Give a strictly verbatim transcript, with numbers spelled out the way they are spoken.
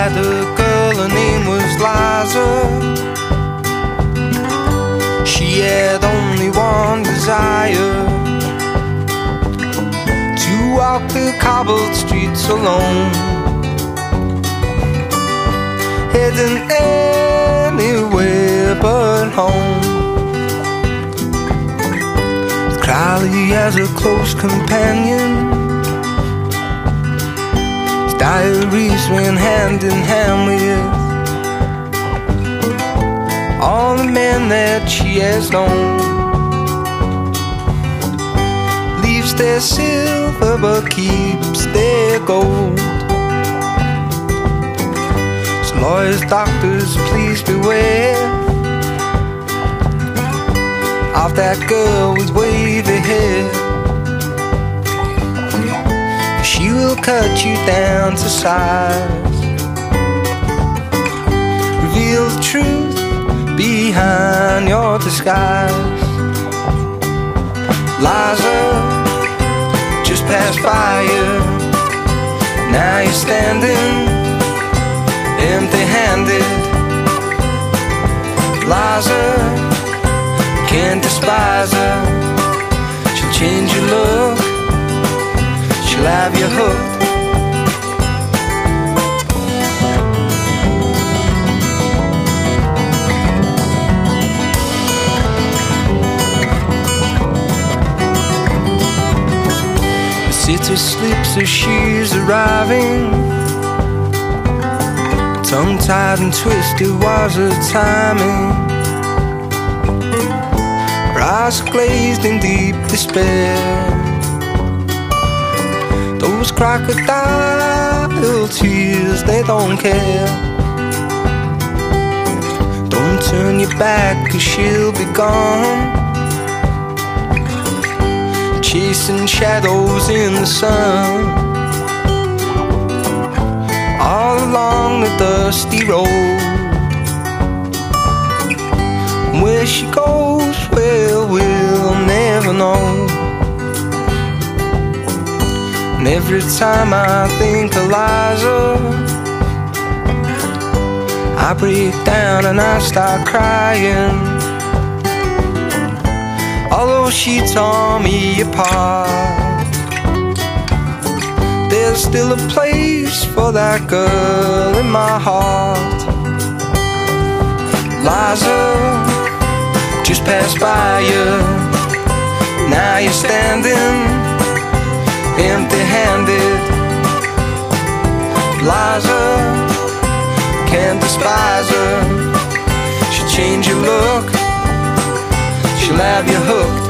had a girl, her name was Liza. She had only one desire, to walk the cobbled streets alone, heading anywhere but home. With Crowley as a close companion, his diaries ran hand in hand with all the men that she has known. Leaves their silver but keeps their gold. So lawyers, doctors, please beware of that girl with wavy hair. She will cut you down to size, reveal the truth behind your disguise. Liza just passed by you, now you're standing empty-handed. Liza, can't despise her, she'll change your look, she'll have you hooked. City sleeps as she's arriving, tongue-tied and twisted was her timing. Her eyes glazed in deep despair, those crocodile tears, they don't care. Don't turn your back, 'cause she'll be gone, chasing shadows in the sun, all along the dusty road. Where she goes, well, we'll never know. And every time I think of Liza, I break down and I start crying. Although she tore me apart, there's still a place for that girl in my heart. Liza just passed by you, now you're standing empty-handed. Liza, can't despise her, she'll change your look, she'll have you hooked.